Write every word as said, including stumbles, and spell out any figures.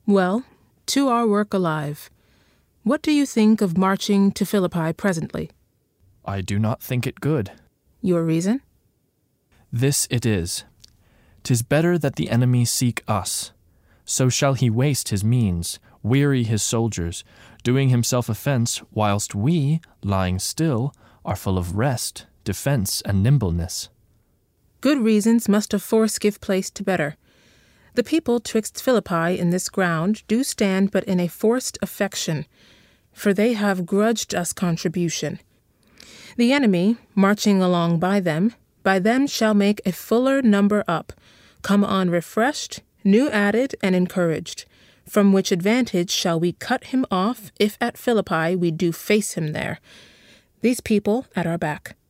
Well, to our work alive. What do you think of marching to Philippi presently? I do not think it good. Your reason? This it is. 'Tis better that the enemy seek us. So shall he waste his means, weary his soldiers, doing himself offence, whilst we, lying still, are full of rest, defence, and nimbleness. Good reasons must of force give place to better. The people twixt Philippi in this ground do stand but in a forced affection, for they have grudged us contribution. The enemy, marching along by them, by them shall make a fuller number up, come on refreshed, new added, and encouraged, from which advantage shall we cut him off, if at Philippi we do face him there, these people at our back.